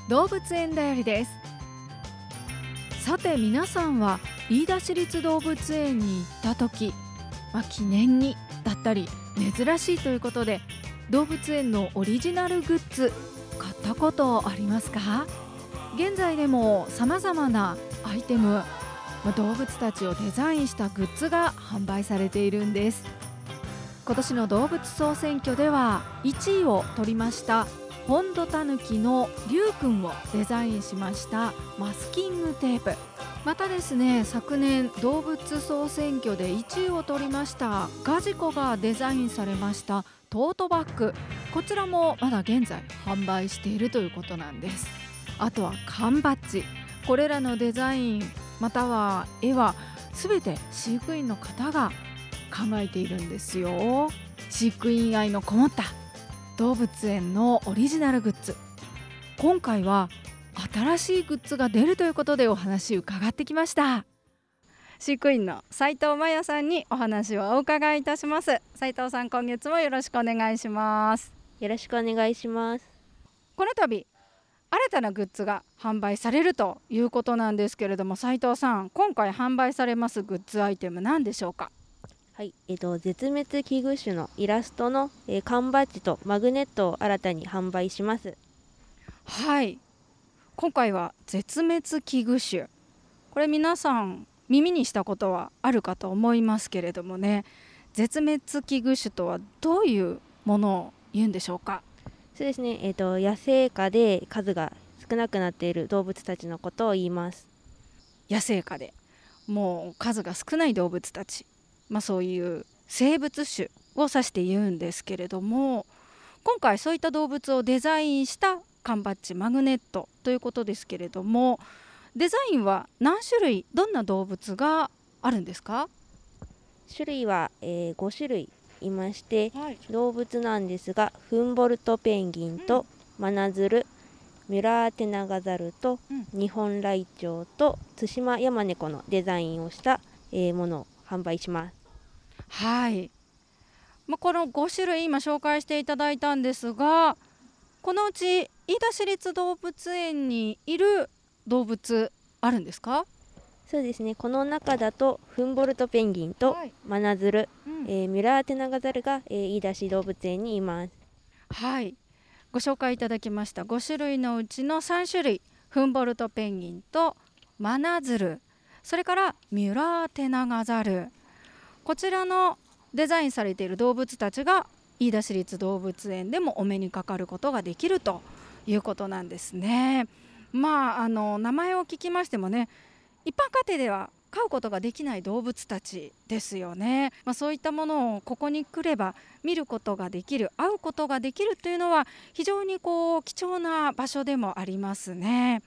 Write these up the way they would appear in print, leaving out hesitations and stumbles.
動物園だよりです。さて皆さんは飯田市立動物園に行った時、記念にだったり珍しいということで動物園のオリジナルグッズ買ったことありますか？現在でも様々なアイテム、動物たちをデザインしたグッズが販売されているんです。今年の動物総選挙では1位を取りましたホンドタヌキのリュウくんをデザインしましたマスキングテープ、またですね、昨年動物総選挙で1位を取りましたガジコがデザインされましたトートバッグ、こちらもまだ現在販売しているということなんです。あとは缶バッジ、これらのデザインまたは絵はすべて飼育員の方が考えているんですよ。飼育員愛のこもった動物園のオリジナルグッズ、今回は新しいグッズが出るということでお話伺ってきました。飼育員の斉藤真也さんにお話をお伺いいたします。斉藤さん、今月もよろしくお願いします。 よろしくお願いします。 この度新たなグッズが販売されるということなんですけれども、斉藤さん、今回販売されますグッズアイテム何でしょうか？ はい、絶滅危惧種のイラストの、缶バッジとマグネットを新たに販売します。 はい、今回は絶滅危惧種、これ皆さん耳にしたことはあるかと思いますけれどもね、絶滅危惧種とはどういうものを言うんでしょうか？ そうですね、野生下で数が少なくなっている動物たちのことを言います。 野生下でもう数が少ない動物たち、そういう生物種を指して言うんですけれども、今回そういった動物をデザインした缶バッジ、マグネットということですけれども、デザインは何種類、どんな動物があるんですか？ 種類は、5種類いまして、 はい、 動物なんですがフンボルトペンギンとマナズル、ミュラーテナガザルとニホンライチョウとツシマヤマネコのデザインをした、ものを販売します。 はい、この5種類今紹介していただいたんですが、このうち飯田市立動物園にいる動物あるんですか？ そうですね、この中だとフンボルトペンギンとマナズル、ミュラーテナガザルが、飯田市動物園にいます。 はい、ご紹介いただきました5種類のうちの3種類、フンボルトペンギンとマナズル、それからミュラーテナガザル、こちらのデザインされている動物たちが飯田市立動物園でもお目にかかることができるということなんですね。名前を聞きましてもね、一般家庭では飼うことができない動物たちですよね。そういったものをここに来れば見ることができる、会うことができるというのは非常に貴重な場所でもありますね。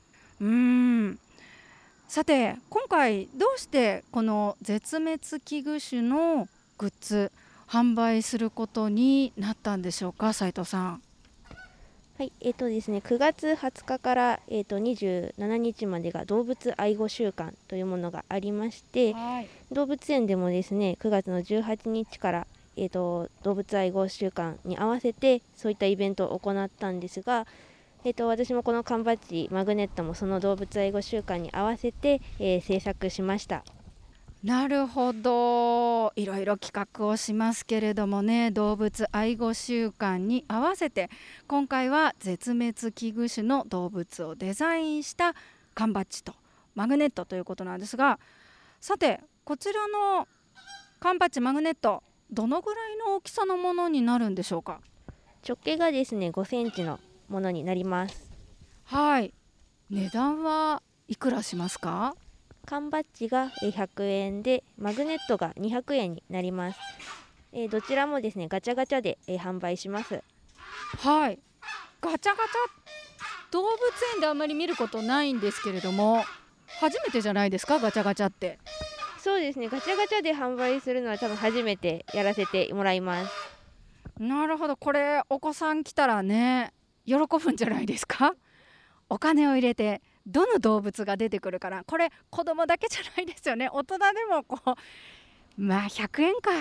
さて今回どうしてこの絶滅危惧種のグッズ販売することになったんでしょうか、斉藤さん。 はい、ですね、9月20日から、27日までが動物愛護週間というものがありまして、 はい、 動物園でもですね、9月の18日から、動物愛護週間に合わせてそういったイベントを行ったんですが、私もこの缶バッジ、マグネットもその動物愛護週間に合わせて、制作しました。 なるほど、いろいろ企画をしますけれどもね、動物愛護週間に合わせて今回は絶滅危惧種の動物をデザインした缶バッジとマグネットということなんですが、さてこちらの缶バッジ、マグネット、どのぐらいの大きさのものになるんでしょうか？ 直径がですね5センチのものになります。 はい、値段はいくらしますか？ 缶バッジが100円でマグネットが200円になります。どちらもですねガチャガチャで販売します。 はい、ガチャガチャ、動物園であんまり見ることないんですけれども、初めてじゃないですか、ガチャガチャって。 そうですね、ガチャガチャで販売するのは多分初めてやらせてもらいます。 なるほど、これお子さん来たらね喜ぶんじゃないですか？お金を入れてどの動物が出てくるかな、これ子供だけじゃないですよね、大人でも100円か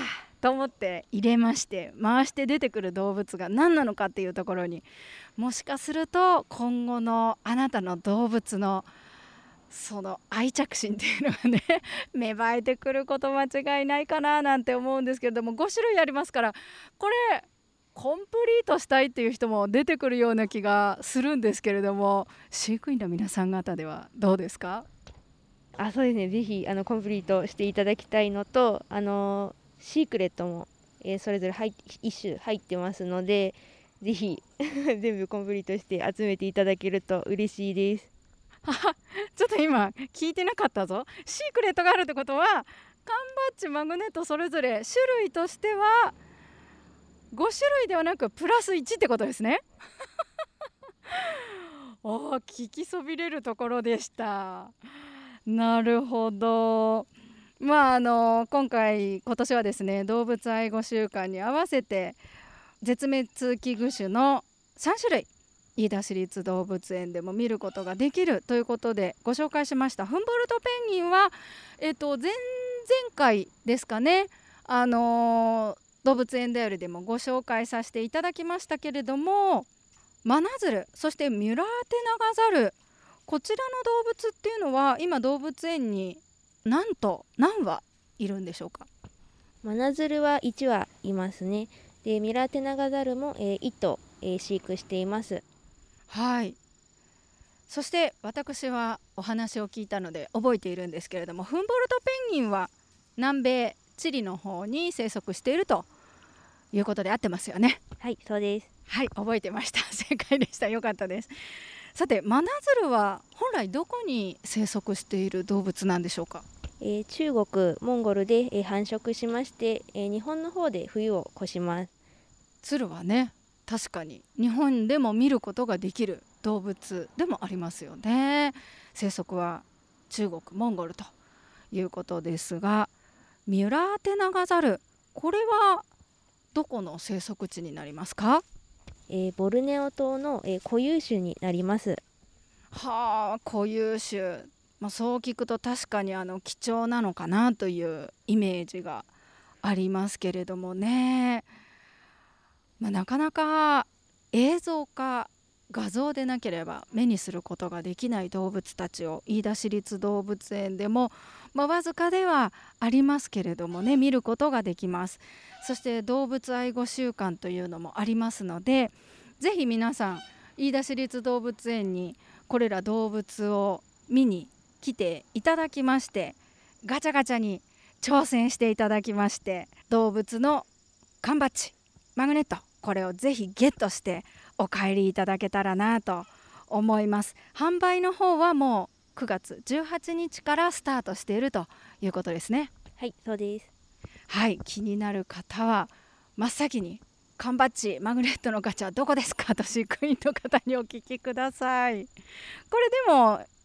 と思って入れまして、回して出てくる動物が何なのかっていうところに、もしかすると今後のあなたの動物のその愛着心っていうのがね芽生えてくること間違いないかななんて思うんですけれども、5種類ありますから、これコンプリートしたいっていう人も出てくるような気がするんですけれども、飼育員の皆さん方ではどうですか？ そうですね、ぜひコンプリートしていただきたいのと、シークレットも、それぞれ1種入ってますので、ぜひ全部コンプリートして集めていただけると嬉しいです。 ちょっと今聞いてなかったぞ。シークレットがあるってことは、缶バッジ、マグネットそれぞれ種類としては5種類ではなくプラス1ってことですね聞きそびれるところでした。なるほど。今年はですね、動物愛護週間に合わせて絶滅危惧種の3種類飯田市立動物園でも見ることができるということでご紹介しました。フンボルトペンギンは、前々回ですかね、動物園だよりでもご紹介させていただきましたけれども、マナズル、そしてミュラーテナガザル、こちらの動物っていうのは今動物園に何羽いるんでしょうか？ マナズルは1羽いますね。でミュラーテナガザルも、1頭、飼育しています。 はい。そして私はお話を聞いたので覚えているんですけれども、フンボルトペンギンは南米チリの方に生息しているということで合ってますよね？ はい、そうです。 はい、覚えてました。正解でした。よかったです。さて、マナズルは本来どこに生息している動物なんでしょうか？ 中国モンゴルで、繁殖しまして、日本の方で冬を越します。 鶴はね、確かに日本でも見ることができる動物でもありますよね。生息は中国モンゴルということですが、ミュラーテナガザル、これはどこの生息地になりますか？ ボルネオ島の、固有種になります。 はあ、固有種、そう聞くと確かに貴重なのかなというイメージがありますけれどもね、なかなか映像か画像でなければ目にすることができない動物たちを飯田市立動物園でも、わずかではありますけれどもね、見ることができます。そして動物愛護週間というのもありますので、ぜひ皆さん飯田市立動物園にこれら動物を見に来ていただきまして、ガチャガチャに挑戦していただきまして、動物の缶バッジ、マグネット、これをぜひゲットしてお帰りいただけたらなと思います。販売の方はもう9月18日からスタートしているということですね。 はい、そうです。 はい、気になる方は真っ先に缶バッジ、マグネットのガチャどこですかと飼育員の方にお聞きください。これでも当面の間は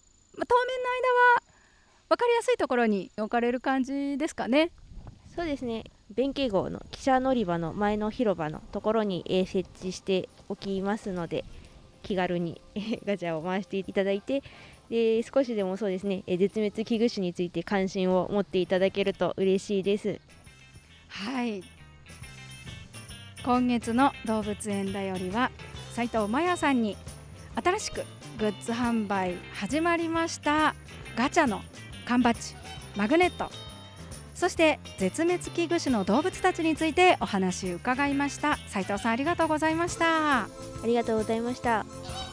分かりやすいところに置かれる感じですかね？ そうですね、弁慶号の汽車乗り場の前の広場のところに、設置しておきますので、気軽にガチャを回していただいて、で少しでもそうですね、絶滅危惧種について関心を持っていただけると嬉しいです。 はい、今月の動物園だよりは斉藤真也さんに新しくグッズ販売始まりましたガチャの缶バッジ、マグネット、そして絶滅危惧種の動物たちについてお話を伺いました。斉藤さん、ありがとうございました。 ありがとうございました。